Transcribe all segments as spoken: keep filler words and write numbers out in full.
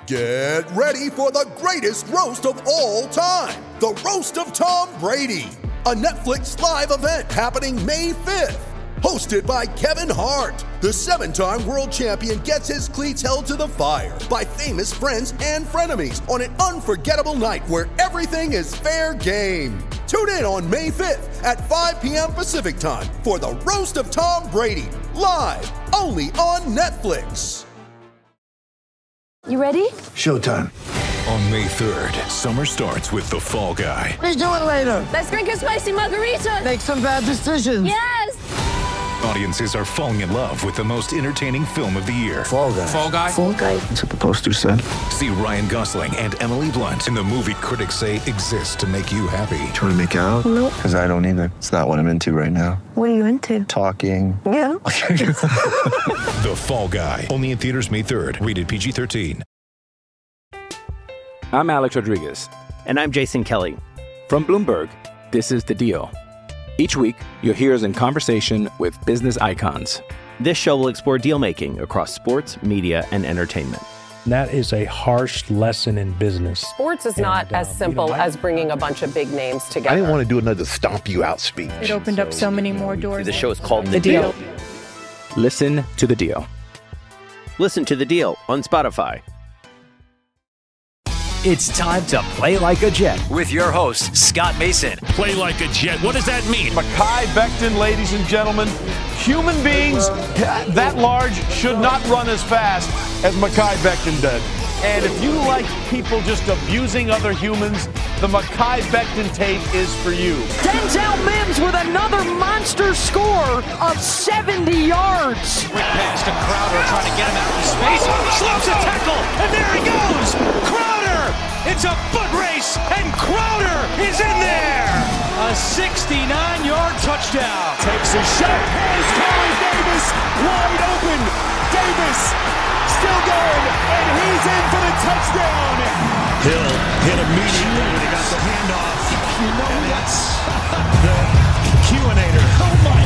Get ready for the greatest roast of all time, the Roast of Tom Brady, a Netflix live event happening May fifth. Hosted by Kevin Hart, the seven-time world champion gets his cleats held to the fire by famous friends and frenemies on an unforgettable night where everything is fair game. Tune in on May fifth at five p.m. Pacific time for the Roast of Tom Brady, live only on Netflix. You ready? Showtime. On May third, summer starts with The Fall Guy. Let's do it later. Let's drink a spicy margarita. Make some bad decisions. Yes. Audiences are falling in love with the most entertaining film of the year. Fall Guy. Fall Guy? Fall Guy. That's what the poster said. See Ryan Gosling and Emily Blunt in the movie critics say exists to make you happy. Trying to make it out? Nope. Because I don't either. It's not what I'm into right now. What are you into? Talking. Yeah. The Fall Guy. Only in theaters May third. Rated P G thirteen. I'm Alex Rodriguez. And I'm Jason Kelly. From Bloomberg, this is The Deal. Each week, you'll hear us in conversation with business icons. This show will explore deal-making across sports, media, and entertainment. That is a harsh lesson in business. Sports is not and, as uh, simple you know, I, as bringing a bunch of big names together. I didn't want to do another stomp you out speech. It opened so, up so many more doors. The show is called The, the deal. deal. Listen to The Deal. Listen to The Deal on Spotify. It's time to play like a Jet with your host, Scott Mason. Play like a Jet. What does that mean? Mekhi Becton, ladies and gentlemen. Human beings that large should not run as fast as Mekhi Becton did. And if you like people just abusing other humans, the Mekhi Becton tape is for you. Denzel Mims with another monster score of seventy yards. Quick pass to Crowder trying to get him out in space. Slips a tackle, and there he goes. Crowder! It's a foot race, and Crowder is in there. A sixty-nine-yard touchdown. Takes a shot. Here's Corey Davis wide open. Davis still going, and he's in for the touchdown. Hill hit immediately when he got the handoff. You know and that's the Q-inator. Oh my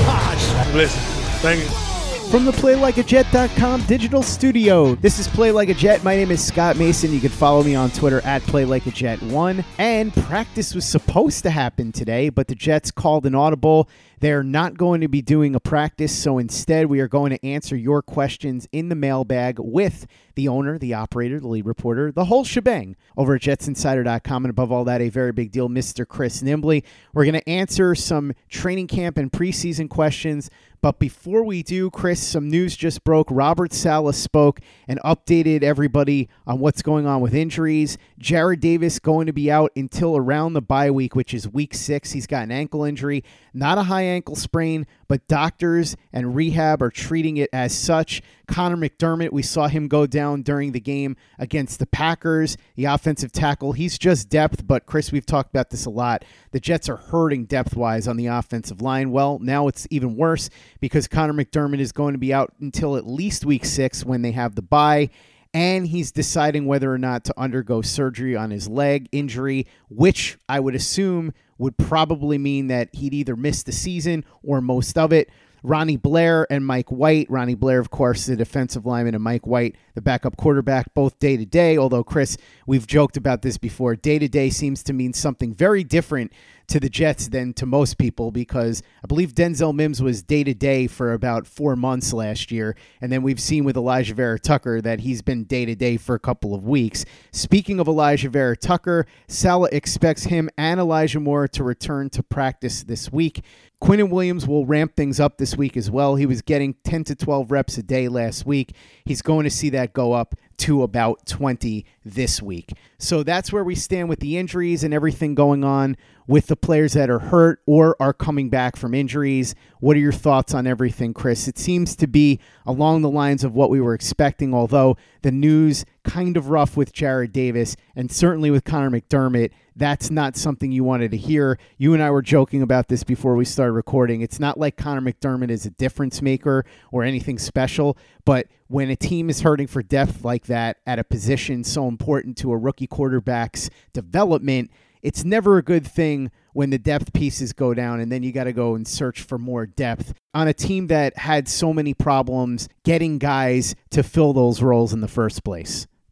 gosh! Listen, thank you. From the play like a jet dot com digital studio, this is Play Like a Jet. My name is Scott Mason. You can follow me on Twitter at Play Like a Jet one. And practice was supposed to happen today, but the Jets called an audible. They're not going to be doing a practice, so instead we are going to answer your questions in the mailbag with the owner, the operator, the lead reporter, the whole shebang over at Jets Insider dot com. And above all that, a very big deal, Mister Chris Nimbley. We're going to answer some training camp and preseason questions. But before we do, Chris, some news just broke. Robert Saleh spoke and updated everybody on what's going on with injuries. Jarrad Davis going to be out until around the bye week, which is week six. He's got an ankle injury, not a high ankle sprain, but doctors and rehab are treating it as such. Connor McDermott, we saw him go down during the game against the Packers, the offensive tackle. He's just depth, but Chris, we've talked about this a lot. The Jets are hurting depth-wise on the offensive line. Well, now it's even worse because Connor McDermott is going to be out until at least week six when they have the bye. And he's deciding whether or not to undergo surgery on his leg injury, which I would assume would probably mean that he'd either miss the season or most of it. Ronnie Blair and Mike White. Ronnie Blair, of course, the defensive lineman, and Mike White, the backup quarterback, both day-to-day. Although, Chris, we've joked about this before. Day-to-day seems to mean something very different to the Jets than to most people because I believe Denzel Mims was day-to-day for about four months last year. And then we've seen with Elijah Vera-Tucker that he's been day-to-day for a couple of weeks. Speaking of Elijah Vera-Tucker, Saleh expects him and Elijah Moore to return to practice this week. Quinnen Williams will ramp things up this week as well. He was getting ten to twelve reps a day last week. He's going to see that go up to about twenty this week. So that's where we stand with the injuries and everything going on with the players that are hurt or are coming back from injuries. What are your thoughts on everything, Chris? It seems to be along the lines of what we were expecting, although the news kind of rough with Jarrad Davis and certainly with Connor McDermott. That's not something you wanted to hear. You and I were joking about this before we started recording. It's not like Connor McDermott is a difference maker or anything special, but when a team is hurting for depth like that at a position so important to a rookie quarterback's development, it's never a good thing when the depth pieces go down and then you got to go and search for more depth on a team that had so many problems getting guys to fill those roles in the first place.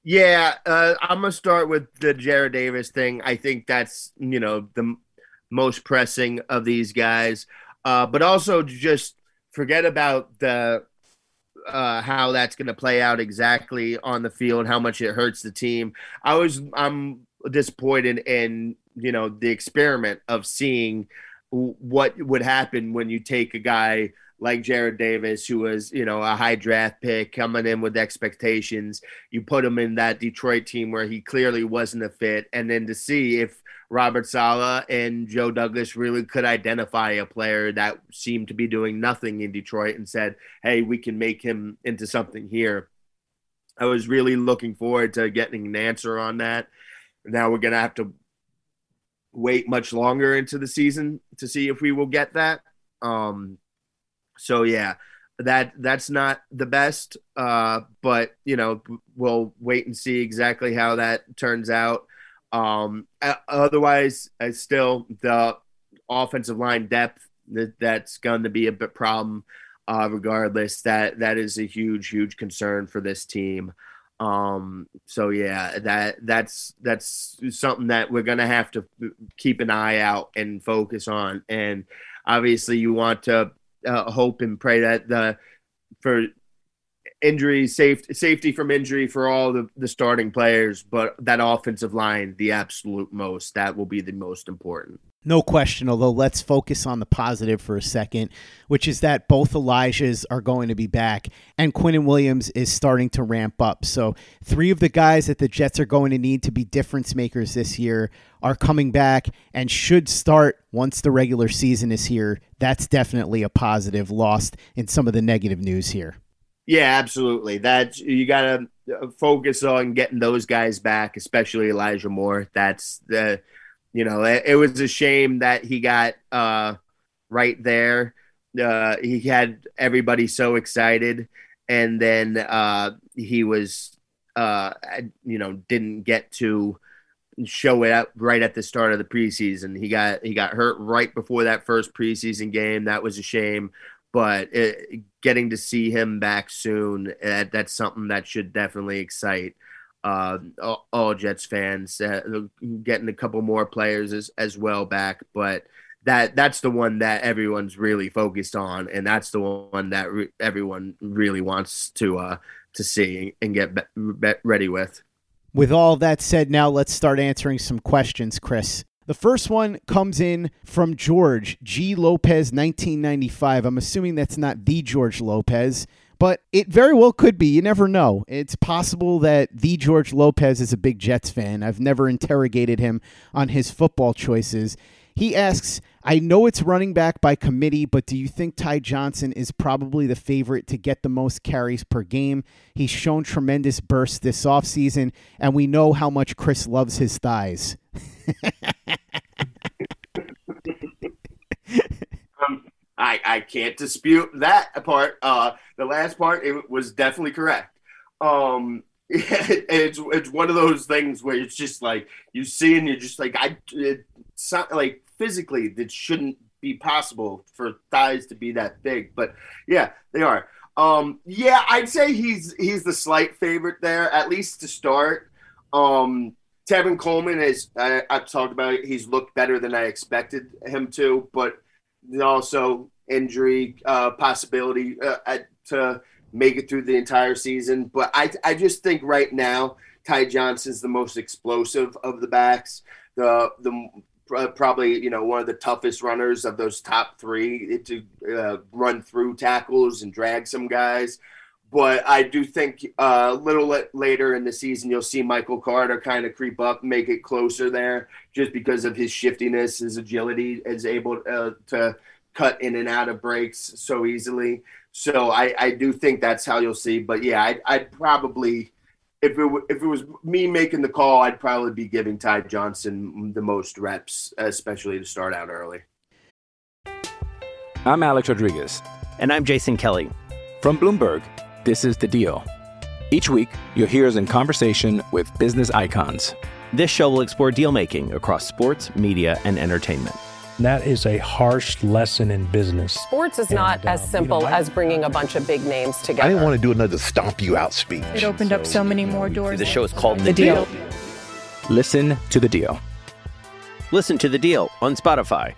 Yeah, uh, I'm going to start with the Jarrad Davis thing. I think that's, you know, the m- most pressing of these guys. Uh, but also just forget about the uh, how that's going to play out exactly on the field, how much it hurts the team. I was I'm disappointed in, you know, the experiment of seeing what would happen when you take a guy like Jarrad Davis, who was, you know, a high draft pick coming in with expectations. You put him in that Detroit team where he clearly wasn't a fit. And then to see if Robert Saleh and Joe Douglas really could identify a player that seemed to be doing nothing in Detroit and said, hey, we can make him into something here. I was really looking forward to getting an answer on that. Now we're going to have to wait much longer into the season to see if we will get that. Um, So, yeah, that that's not the best, uh, but, you know, we'll wait and see exactly how that turns out. Um, otherwise, I still the offensive line depth, that, that's going to be a bit problem uh, regardless. That that is a huge, huge concern for this team. Um, so, yeah, that that's that's something that we're going to have to keep an eye out and focus on. And obviously you want to Uh, hope and pray that the for injury safety safety from injury for all the, the starting players, but that offensive line, the absolute most, that will be the most important. No question, although let's focus on the positive for a second, which is that both Elijahs are going to be back and Quinnen Williams is starting to ramp up. So three of the guys that the Jets are going to need to be difference makers this year are coming back and should start once the regular season is here. That's definitely a positive, lost in some of the negative news here. Yeah, absolutely. That you got to focus on getting those guys back, especially Elijah Moore. That's the You know, it, it was a shame that he got uh, right there. Uh, he had everybody so excited, and then uh, he was, uh, you know, didn't get to show it up right at the start of the preseason. He got he got hurt right before that first preseason game. That was a shame, but it, getting to see him back soon, uh, that's something that should definitely excite Uh, all, all Jets fans, uh, getting a couple more players as, as well back, but that that's the one that everyone's really focused on, and that's the one that re- everyone really wants to uh, to see and get be- be- ready with. With all that said, now let's start answering some questions, Chris. The first one comes in from George G. Lopez, nineteen ninety-five. I'm assuming that's not the George Lopez, but it very well could be. You never know. It's possible that the George Lopez is a big Jets fan. I've never interrogated him on his football choices. He asks, I know it's running back by committee, but do you think Ty Johnson is probably the favorite to get the most carries per game? He's shown tremendous bursts this offseason, and we know how much Chris loves his thighs. um, I, I can't dispute that part. Uh, the last part, it was definitely correct. Um, it, it's it's one of those things where it's just like you see and you're just like, I it's not, like physically it shouldn't be possible for thighs to be that big, but yeah, they are. Um, yeah, I'd say he's he's the slight favorite there, at least to start. Um, Tevin Coleman is, I, I've talked about it, he's looked better than I expected him to, but also injury uh, possibility uh, to make it through the entire season. But I I just think right now Ty Johnson's the most explosive of the backs, the the probably, you know, one of the toughest runners of those top three to uh, run through tackles and drag some guys. But I do think uh, a little later in the season, you'll see Michael Carter kind of creep up, make it closer there, just because of his shiftiness, his agility, is able uh, to cut in and out of breaks so easily. So I, I do think that's how you'll see. But yeah, I'd, I'd probably, if it if it was me making the call, I'd probably be giving Ty Johnson the most reps, especially to start out early. I'm Alex Rodriguez. And I'm Jason Kelly. From Bloomberg, this is The Deal. Each week, you'll hear us in conversation with business icons. This show will explore deal-making across sports, media, and entertainment. That is a harsh lesson in business. Sports is And, not as um, simple you know, I- as bringing a bunch of big names together. I didn't want to do another stomp you out speech. It opened up so many more doors. The show is called The The Deal. Deal. Listen to the deal. Listen to The Deal on Spotify.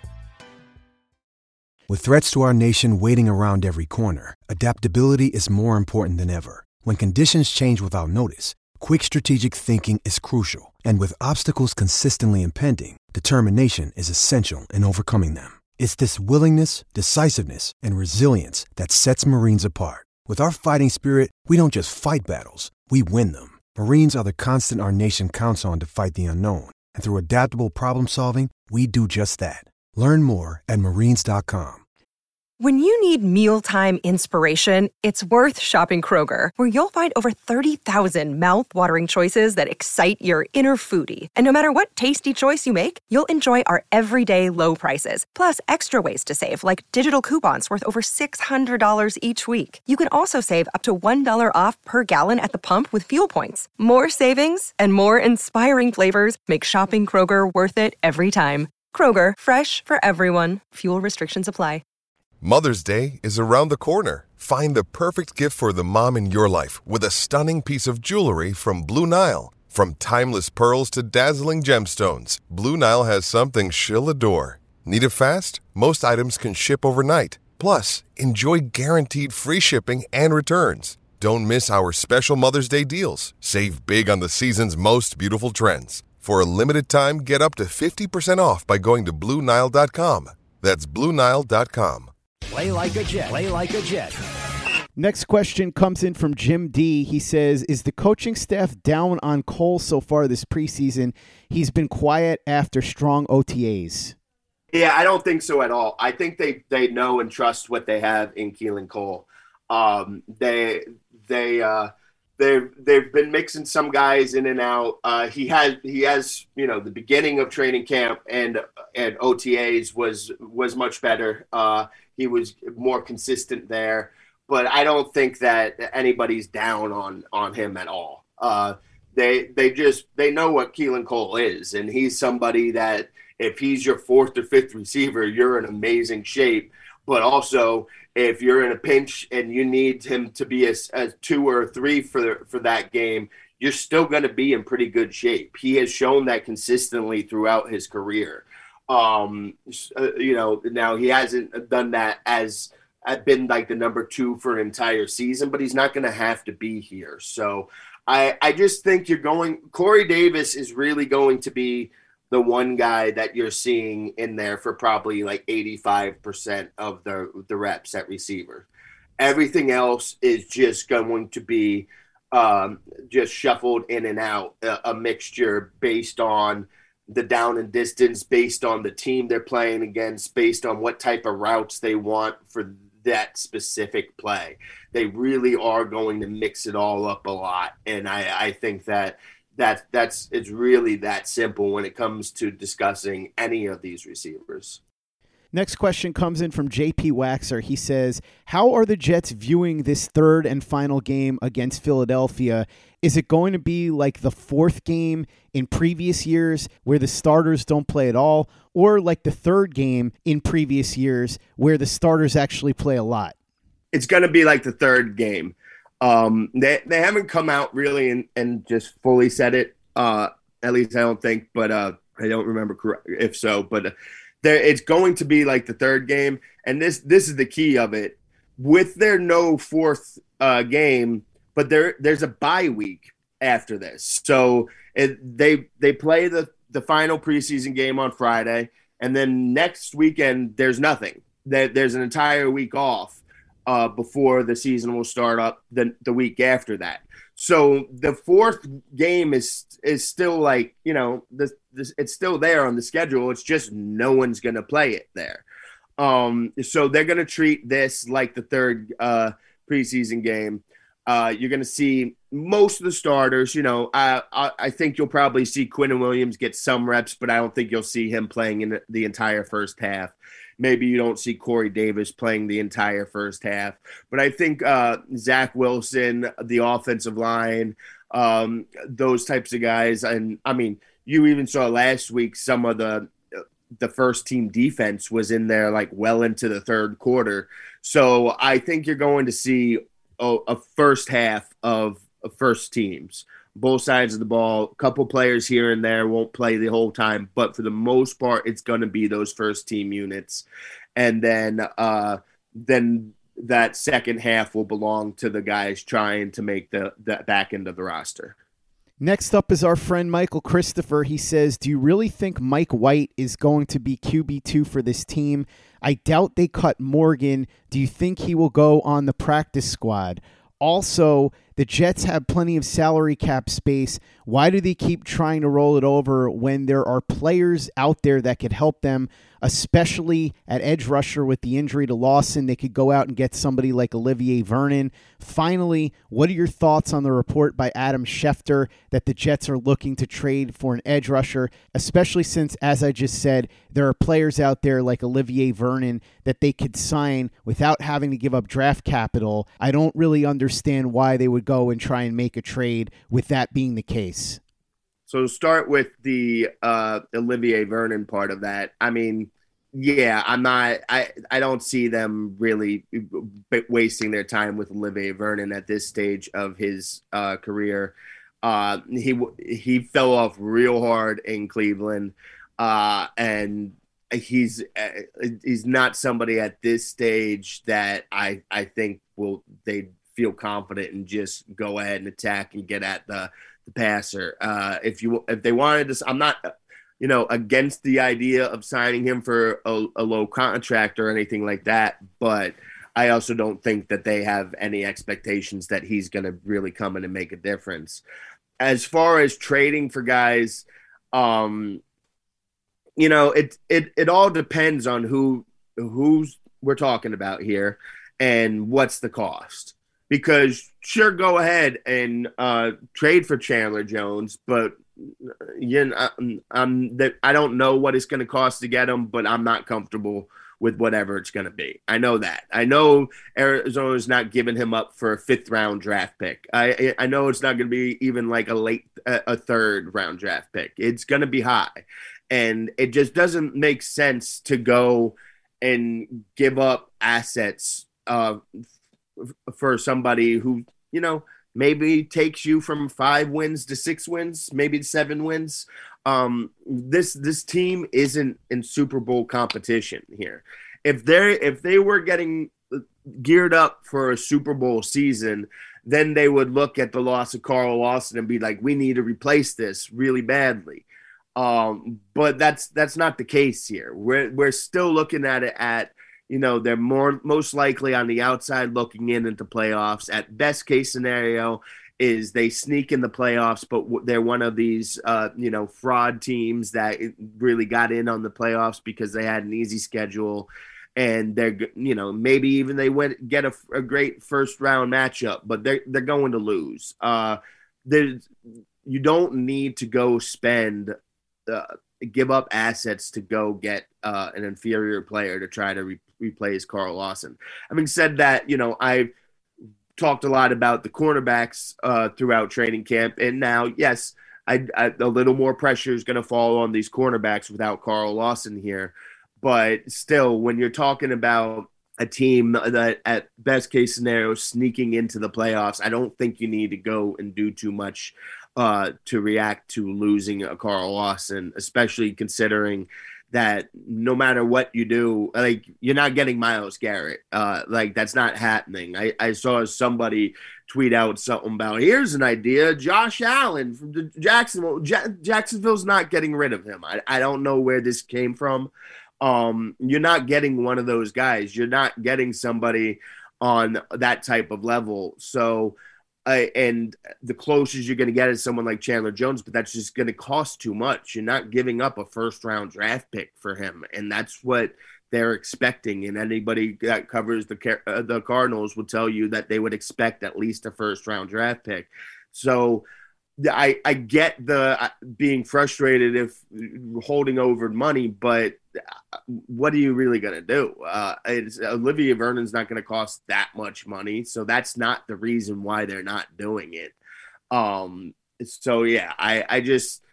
With threats to our nation waiting around every corner, adaptability is more important than ever. When conditions change without notice, quick strategic thinking is crucial. And with obstacles consistently impending, determination is essential in overcoming them. It's this willingness, decisiveness, and resilience that sets Marines apart. With our fighting spirit, we don't just fight battles, we win them. Marines are the constant our nation counts on to fight the unknown. And through adaptable problem solving, we do just that. Learn more at marines dot com. When you need mealtime inspiration, it's worth shopping Kroger, where you'll find over thirty thousand mouth-watering choices that excite your inner foodie. And no matter what tasty choice you make, you'll enjoy our everyday low prices, plus extra ways to save, like digital coupons worth over six hundred dollars each week. You can also save up to one dollar off per gallon at the pump with fuel points. More savings and more inspiring flavors make shopping Kroger worth it every time. Kroger, fresh for everyone. Fuel restrictions apply. Mother's Day is around the corner. Find the perfect gift for the mom in your life with a stunning piece of jewelry from Blue Nile. From timeless pearls to dazzling gemstones, Blue Nile has something she'll adore. Need it fast? Most items can ship overnight. Plus, enjoy guaranteed free shipping and returns. Don't miss our special Mother's Day deals. Save big on the season's most beautiful trends. For a limited time, get up to fifty percent off by going to Blue Nile dot com. That's Blue Nile dot com. Play like a Jet. Play like a Jet. Next question comes in from Jim D. He says, is the coaching staff down on Cole so far this preseason? He's been quiet after strong O T As. Yeah, I don't think so at all. I think they, they know and trust what they have in Keelan Cole. Um, they they uh, they've they've been mixing some guys in and out. Uh, he has he has you know the beginning of training camp and and O T As was was much better. Uh, he was more consistent there, but I don't think that anybody's down on on him at all. Uh, they they just they know what Keelan Cole is, and he's somebody that if he's your fourth or fifth receiver, you're in amazing shape. But also, if you're in a pinch and you need him to be a, a two or a three for for that game, you're still going to be in pretty good shape. He has shown that consistently throughout his career. Um, uh, you know, now he hasn't done that as I've been like the number two for an entire season, but he's not going to have to be here. So I, I just think you're going, Corey Davis is really going to be the one guy that you're seeing in there for probably like eighty-five percent of the, the reps at receiver. Everything else is just going to be um, just shuffled in and out, a, a mixture based on the down and distance, based on the team they're playing against, based on what type of routes they want for that specific play. They really are going to mix it all up a lot. And I, I think that that that's it's really that simple when it comes to discussing any of these receivers. Next question comes in from J P Waxer. He says, how are the Jets viewing this third and final game against Philadelphia? Is it going to be like the fourth game in previous years where the starters don't play at all, or like the third game in previous years where the starters actually play a lot? It's going to be like the third game. Um, they they haven't come out really and, and just fully said it, uh, at least I don't think, but uh, I don't remember correct, if so. But uh, there, it's going to be like the third game, and this this is the key of it. With their no fourth uh, game, but there there's a bye week after this, so it, they they play the the final preseason game on Friday, and then next weekend there's nothing. There, there's an entire week off uh, before the season will start up the the week after that. So the fourth game is is still like, you know, this, this it's still there on the schedule. It's just no one's going to play it there. Um, so they're going to treat this like the third uh, preseason game. Uh, you're going to see most of the starters. You know, I, I I think you'll probably see Quinnen Williams get some reps, but I don't think you'll see him playing in the entire first half. Maybe you don't see Corey Davis playing the entire first half. But I think uh, Zach Wilson, the offensive line, um, those types of guys. And, I mean, you even saw last week some of the the first team defense was in there like well into the third quarter. So I think you're going to see a, a first half of, of first teams, both sides of the ball. A couple players here and there won't play the whole time, but for the most part, it's going to be those first team units. And then, uh, then that second half will belong to the guys trying to make the, the back end of the roster. Next up is our friend Michael Christopher. He says, do you really think Mike White is going to be Q B two for this team? I doubt they cut Morgan. Do you think he will go on the practice squad? Also, the Jets have plenty of salary cap space. Why do they keep trying to roll it over when there are players out there that could help them, especially at edge rusher with the injury to Lawson? They could go out and get somebody like Olivier Vernon. Finally, what are your thoughts on the report by Adam Schefter that the Jets are looking to trade for an edge rusher, especially since, as I just said, there are players out there like Olivier Vernon that they could sign without having to give up draft capital? I don't really understand why they would go and try and make a trade with that being the case. So start with the uh, Olivier Vernon part of that. I mean, yeah, I'm not. I I don't see them really wasting their time with Olivier Vernon at this stage of his uh, career. Uh, he he fell off real hard in Cleveland, uh, and he's he's not somebody at this stage that I I think will they feel confident and just go ahead and attack and get at the. the passer. Uh, if you if they wanted to, I'm not, you know, against the idea of signing him for a, a low contract or anything like that, but I also don't think that they have any expectations that he's going to really come in and make a difference. As far as trading for guys, um, you know, it it it all depends on who who's we're talking about here and what's the cost. Because sure, go ahead and uh, trade for Chandler Jones, but you know, I'm, I'm, I don't know what it's going to cost to get him, but I'm not comfortable with whatever it's going to be. I know that. I know Arizona's not giving him up for a fifth round draft pick. I I know it's not going to be even like a late, a third round draft pick. It's going to be high, and it just doesn't make sense to go and give up assets uh, for somebody who, you know, maybe takes you from five wins to six wins, maybe seven wins. Um, this this team isn't in Super Bowl competition here. If they if they were getting geared up for a Super Bowl season, then they would look at the loss of Carl Lawson and be like, we need to replace this really badly. Um, but that's that's not the case here. We're we're still looking at it at, you know, they're more most likely on the outside looking in into playoffs. At best case scenario is they sneak in the playoffs, but they're one of these, uh, you know, fraud teams that really got in on the playoffs because they had an easy schedule, and they're, you know, maybe even they went get a, a great first round matchup, but they're they're going to lose. Uh, there's you don't need to go spend. Uh, give up assets to go get uh, an inferior player to try to re- replace Carl Lawson. Having said that, you know, I've talked a lot about the cornerbacks uh, throughout training camp, and now, yes, I, I, a little more pressure is going to fall on these cornerbacks without Carl Lawson here. But still, when you're talking about a team that at best case scenario sneaking into the playoffs, I don't think you need to go and do too much uh, to react to losing a Carl Lawson, especially considering that no matter what you do, like, you're not getting Myles Garrett. Uh, like, that's not happening. I, I saw somebody tweet out something about, here's an idea, Josh Allen from the Jacksonville. Ja- Jacksonville's not getting rid of him. I, I don't know where this came from. Um, you're not getting one of those guys. You're not getting somebody on that type of level. So, Uh, and the closest you're going to get is someone like Chandler Jones, but that's just going to cost too much. You're not giving up a first round draft pick for him. And that's what they're expecting. And anybody that covers the uh, the Cardinals will tell you that they would expect at least a first round draft pick. So I, I get the uh, being frustrated if holding over money, but what are you really going to do? Uh, it's, Olivier Vernon's not going to cost that much money, so that's not the reason why they're not doing it. Um, so yeah, I, I just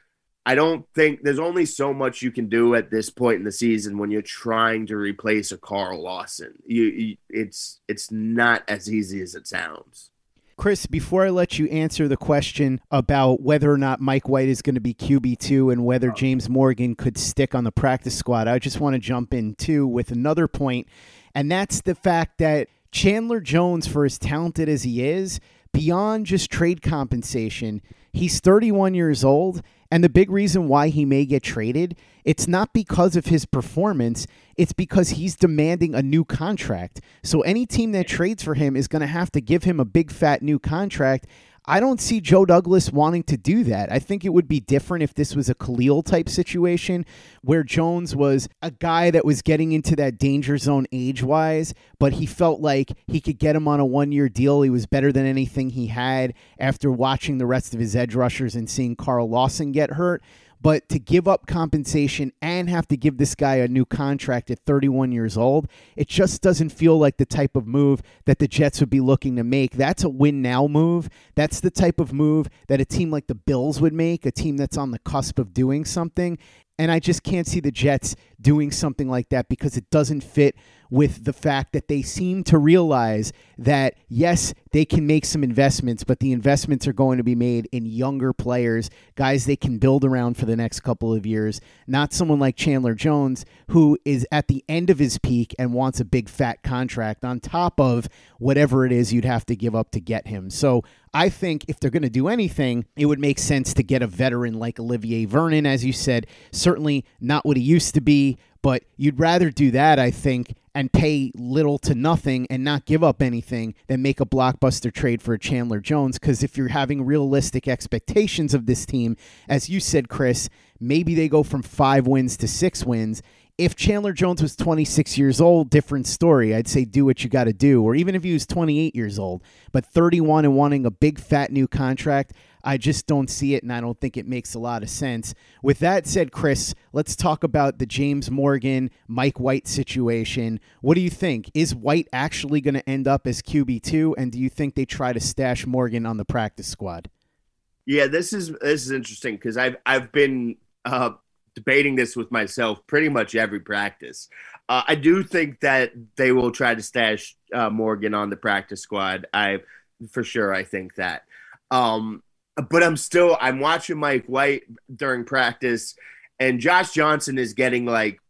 I don't think there's only so much you can do at this point in the season when you're trying to replace a Carl Lawson. You, you it's it's not as easy as it sounds. Chris, before I let you answer the question about whether or not Mike White is going to be Q B two and whether James Morgan could stick on the practice squad, I just want to jump in too with another point, and that's the fact that Chandler Jones, for as talented as he is, beyond just trade compensation, he's thirty-one years old, and the big reason why he may get traded, it's not because of his performance, it's because he's demanding a new contract. So any team that trades for him is going to have to give him a big fat new contract. I don't see Joe Douglas wanting to do that. I think it would be different if this was a Khalil type situation where Jones was a guy that was getting into that danger zone age-wise, but he felt like he could get him on a one-year deal. He was better than anything he had after watching the rest of his edge rushers and seeing Carl Lawson get hurt. But to give up compensation and have to give this guy a new contract at thirty-one years old, it just doesn't feel like the type of move that the Jets would be looking to make. That's a win-now move. That's the type of move that a team like the Bills would make, a team that's on the cusp of doing something. And I just can't see the Jets doing something like that because it doesn't fit with the fact that they seem to realize that, yes, they can make some investments, but the investments are going to be made in younger players, guys they can build around for the next couple of years, not someone like Chandler Jones, who is at the end of his peak and wants a big fat contract on top of whatever it is you'd have to give up to get him. So I think if they're going to do anything, it would make sense to get a veteran like Olivier Vernon, as you said, certainly not what he used to be, but you'd rather do that, I think, and pay little to nothing and not give up anything than make a blockbuster trade for a Chandler Jones. Because if you're having realistic expectations of this team, as you said, Chris, maybe they go from five wins to six wins. If Chandler Jones was twenty-six years old, different story. I'd say do what you got to do. Or even if he was twenty-eight years old, but thirty-one and wanting a big fat new contract, I just don't see it, and I don't think it makes a lot of sense. With that said, Chris, let's talk about the James Morgan, Mike White situation. What do you think? Is White actually going to end up as Q B two, and do you think they try to stash Morgan on the practice squad? Yeah, this is this is interesting because I've I've been uh, debating this with myself pretty much every practice. Uh, I do think that they will try to stash uh, Morgan on the practice squad. I for sure I think that. Um, But I'm still, I'm watching Mike White during practice, and Josh Johnson is getting like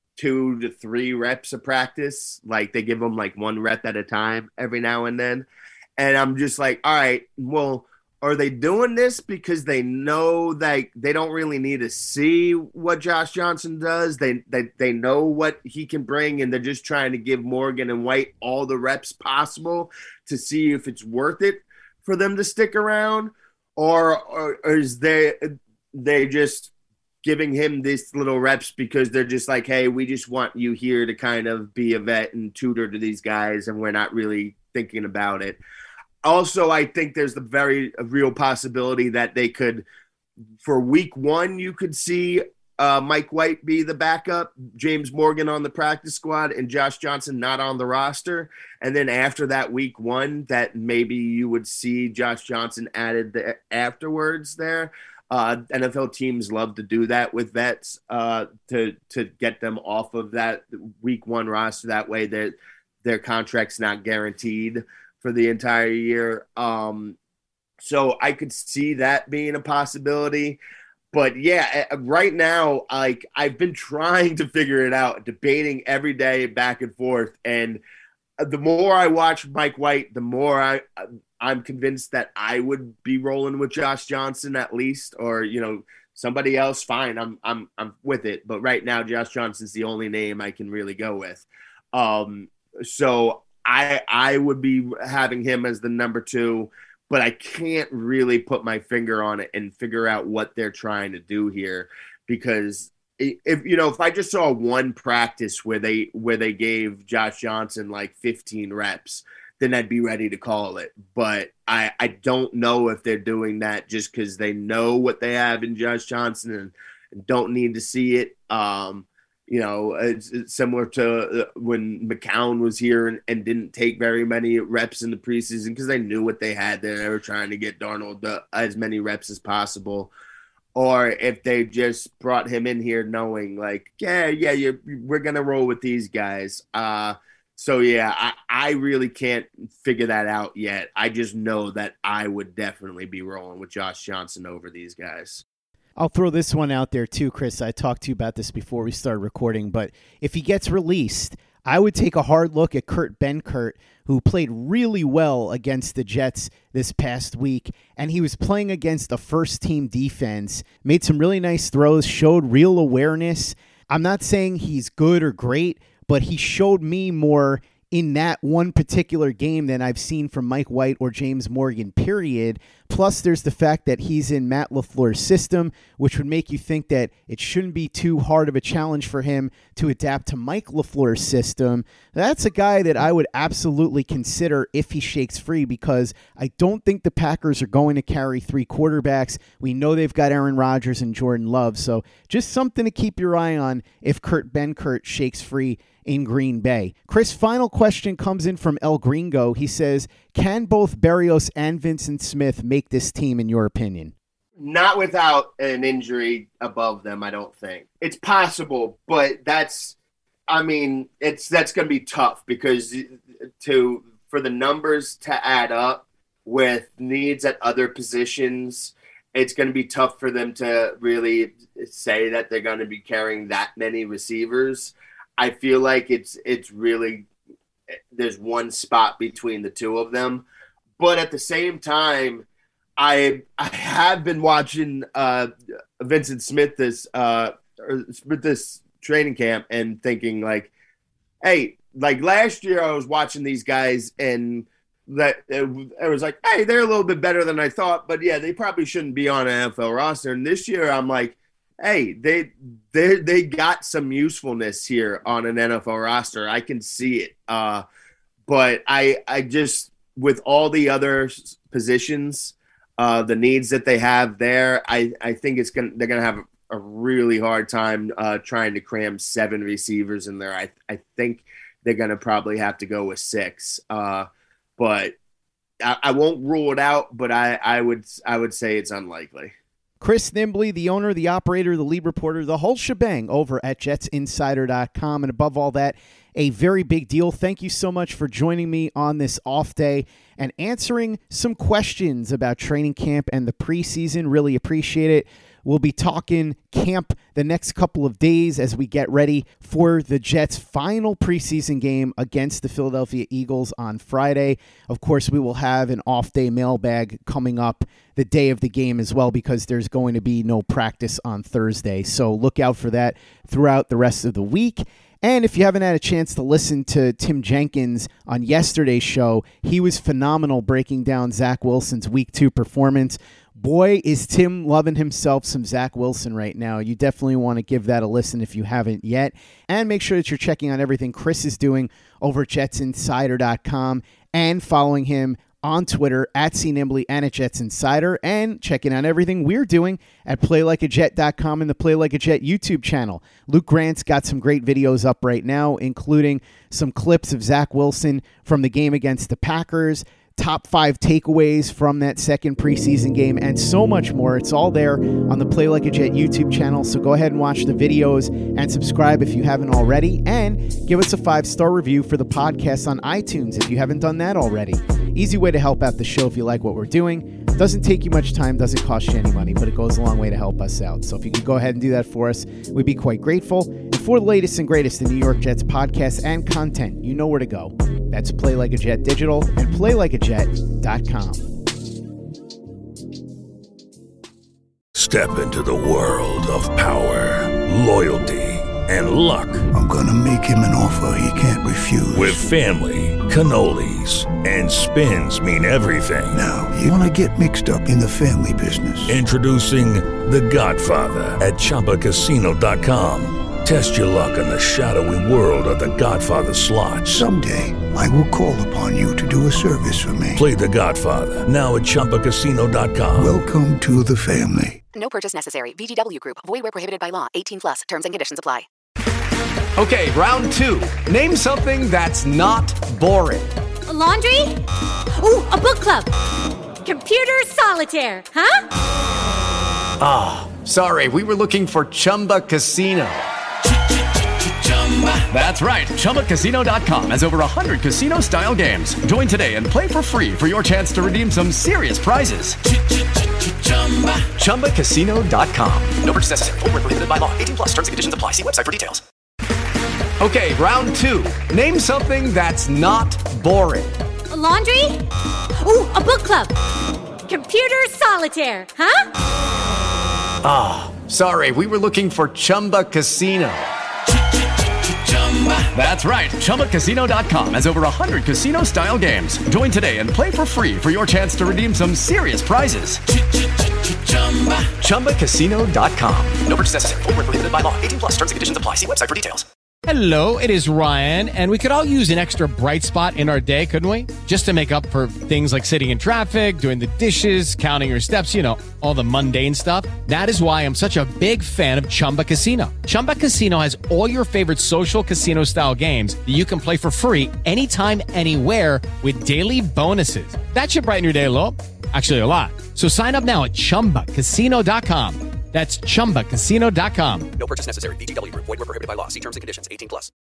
two to three reps of practice. Like they give him like one rep at a time every now and then. And I'm just like, all right, well, are they doing this because they know that they don't really need to see what Josh Johnson does? They, they, they know what he can bring, and they're just trying to give Morgan and White all the reps possible to see if it's worth it for them to stick around. Or, or, or is they they just giving him these little reps because they're just like, hey, we just want you here to kind of be a vet and tutor to these guys, and we're not really thinking about it. Also, I think there's the very real possibility that they could, for week one, you could see uh, Mike White be the backup, James Morgan on the practice squad, and Josh Johnson not on the roster. And then after that week one, that maybe you would see Josh Johnson added the, afterwards there. Uh, N F L teams love to do that with vets uh, to to get them off of that week one roster. That way that their contract's not guaranteed for the entire year. Um, so I could see that being a possibility. But yeah, right now, like I've been trying to figure it out, debating every day back and forth. And the more I watch Mike White, the more I, I'm convinced that I would be rolling with Josh Johnson at least, or, you know, somebody else. Fine. I'm, I'm, I'm with it. But right now, Josh Johnson's the only name I can really go with. Um, so I, I would be having him as the number two. But I can't really put my finger on it and figure out what they're trying to do here, because if you know, if I just saw one practice where they where they gave Josh Johnson like fifteen reps, then I'd be ready to call it. But I I don't know if they're doing that just because they know what they have in Josh Johnson and, and don't need to see it. Um, You know, it's, it's similar to when McCown was here and, and didn't take very many reps in the preseason because they knew what they had there. They were trying to get Darnold the, as many reps as possible. or if they just brought him in here knowing like, yeah, yeah, you're, we're going to roll with these guys. Uh, so, yeah, I, I really can't figure that out yet. I just know that I would definitely be rolling with Josh Johnson over these guys. I'll throw this one out there too, Chris. I talked to you about this before we started recording, but if he gets released, I would take a hard look at Kurt Benkert, who played really well against the Jets this past week, and he was playing against a first-team defense, made some really nice throws, showed real awareness. I'm not saying he's good or great, but he showed me more in that one particular game than I've seen from Mike White or James Morgan, period. Plus, there's the fact that he's in Matt LaFleur's system, which would make you think that it shouldn't be too hard of a challenge for him to adapt to Mike LaFleur's system. That's a guy that I would absolutely consider if he shakes free, because I don't think the Packers are going to carry three quarterbacks. We know they've got Aaron Rodgers and Jordan Love, so just something to keep your eye on if Kurt Benkert shakes free in Green Bay. Chris, final question comes in from El Gringo. He says, can both Berrios and Vincent Smith make this team, in your opinion? Not without an injury above them, I don't think. It's possible, but that's, I mean, it's that's going to be tough, because to for the numbers to add up with needs at other positions, it's going to be tough for them to really say that they're going to be carrying that many receivers. I feel like it's it's really, there's one spot between the two of them. But at the same time, I I have been watching uh, Vincent Smith this uh, or this training camp and thinking like, hey, like last year I was watching these guys and that it, it was like, hey, they're a little bit better than I thought, but yeah, they probably shouldn't be on an N F L roster. And this year I'm like, hey, they they they got some usefulness here on an N F L roster. I can see it. Uh, but I I just, with all the other positions, uh, the needs that they have there, I, I think it's gonna they're gonna have a, a really hard time uh, trying to cram seven receivers in there. I I think they're gonna probably have to go with six. Uh, but I, I won't rule it out. But I, I would I would say it's unlikely. Chris Nimbley, the owner, the operator, the lead reporter, the whole shebang over at Jets Insider dot com. And above all that, a very big deal. Thank you so much for joining me on this off day and answering some questions about training camp and the preseason. Really appreciate it. We'll be talking camp the next couple of days as we get ready for the Jets' final preseason game against the Philadelphia Eagles on Friday. Of course, we will have an off-day mailbag coming up the day of the game as well, because there's going to be no practice on Thursday. So look out for that throughout the rest of the week. And if you haven't had a chance to listen to Tim Jenkins on yesterday's show, he was phenomenal breaking down Zach Wilson's week two performance. Boy, is Tim loving himself some Zach Wilson right now. You definitely want to give that a listen if you haven't yet. And make sure that you're checking out everything Chris is doing over at Jets Insider dot com and following him on Twitter at C Nimbley and at Jets Insider, and checking out everything we're doing at play like a jet dot com and the Play Like a Jet YouTube channel. Luke Grant's got some great videos up right now, including some clips of Zach Wilson from the game against the Packers, top five takeaways from that second preseason game, and so much more. It's all there on the Play Like a Jet YouTube channel, so go ahead and watch the videos and subscribe if you haven't already, and give us a five-star review for the podcast on iTunes if you haven't done that already. Easy way to help out the show if you like what we're doing. Doesn't take you much time, doesn't cost you any money, but it goes a long way to help us out. So if you could go ahead and do that for us, we'd be quite grateful. And for the latest and greatest in New York Jets podcasts and content, you know where to go. That's Play Like a Jet Digital and play like a jet dot com. Step into the world of power, loyalty, and luck. I'm gonna make him an offer he can't refuse. With family, cannolis, and spins mean everything. Now, you wanna get mixed up in the family business. Introducing The Godfather at Chumba Casino dot com. Test your luck in the shadowy world of The Godfather slot. Someday, I will call upon you to do a service for me. Play The Godfather, now at Chumba Casino dot com. Welcome to the family. No purchase necessary. V G W Group. Void where prohibited by law. eighteen plus. Terms and conditions apply. Okay, round two. Name something that's not boring. A laundry? Ooh, a book club. Computer solitaire, huh? Ah, Sorry, we were looking for Chumba Casino. That's right. Chumba Casino dot com has over one hundred casino-style games. Join today and play for free for your chance to redeem some serious prizes. Chumba Casino dot com. No purchase necessary. Void where prohibited by law. eighteen plus. Terms and conditions apply. See website for details. Okay, round two. Name something that's not boring. A laundry? Ooh, a book club. Computer solitaire, huh? Ah, oh, sorry. We were looking for Chumba Casino. That's right. Chumba Casino dot com has over one hundred casino-style games. Join today and play for free for your chance to redeem some serious prizes. Chumba Casino dot com. No purchase necessary. Void where prohibited by law. eighteen plus. Terms and conditions apply. See website for details. Hello, it is Ryan, and we could all use an extra bright spot in our day, couldn't we? Just to make up for things like sitting in traffic, doing the dishes, counting your steps, you know, all the mundane stuff. That is why I'm such a big fan of Chumba Casino. Chumba Casino has all your favorite social casino-style games that you can play for free anytime, anywhere with daily bonuses. That should brighten your day a little. Actually, a lot. So sign up now at Chumba Casino dot com. That's Chumba Casino dot com. No purchase necessary. V G W Group. Void where prohibited by law. See terms and conditions. eighteen plus.